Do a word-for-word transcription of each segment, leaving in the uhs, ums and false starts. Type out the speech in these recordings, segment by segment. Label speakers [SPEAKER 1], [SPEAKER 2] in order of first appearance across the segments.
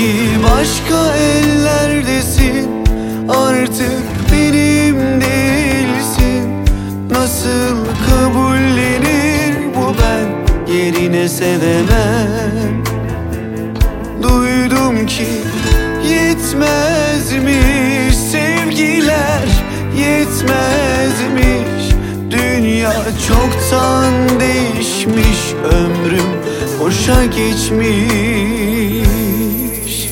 [SPEAKER 1] ki başka ellerdesin, artık benim değilsin. Nasıl kabullenir bu ben, yerine sevemem. Duydum ki yetmezmiş sevgiler, yetmezmiş. Dünya çoktan değişmiş, ömrüm boşa geçmiş.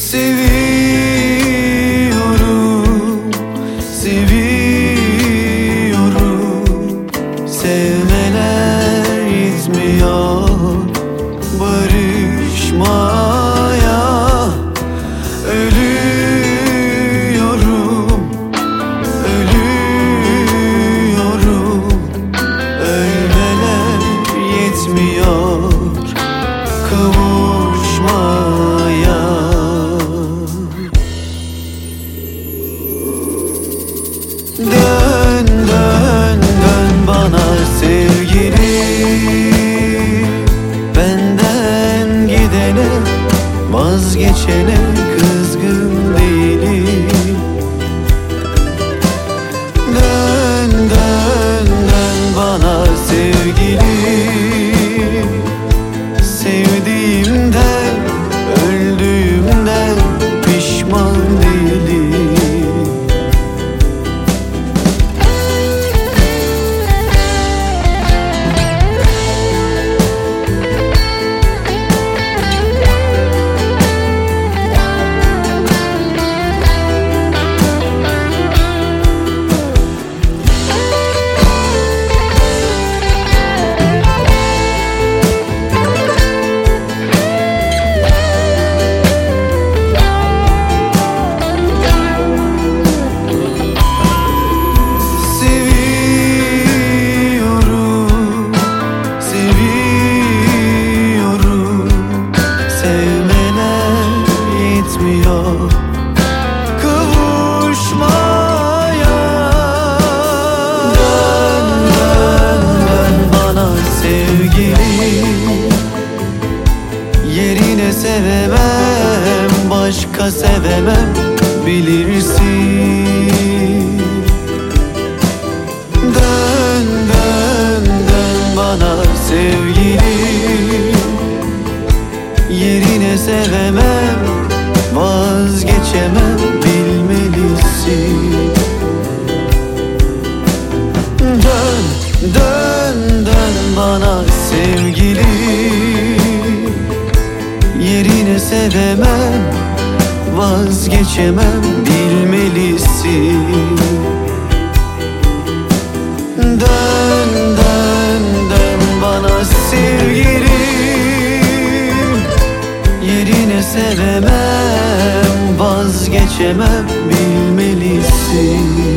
[SPEAKER 1] Seviyorum, seviyorum. Sevmeler yetmiyor barışmaya. Ölüyorum, ölüyorum. Ölmeler yetmiyor kavuşmaya. Dön, dön, dön bana sevgili. Benden gidene, vazgeçene kızgın değilim. Dön, dön, dön bana sevgili. Sevdiğimden, öldüğümden pişman değilim. Kavuşmaya. Dön, dön, dön bana sevgili. Yerine sevemem, başka sevemem, bilirsin. Dön, dön, dön bana sevgili. Yerine sevemem, vazgeçemem, bilmelisin. Dön, dön, dön bana sevgili. Yerine sevemem, vazgeçemem, bilmelisin. Dön, dön, dön bana sevgili. Yerine sevemem, vazgeçemem, bilmelisin.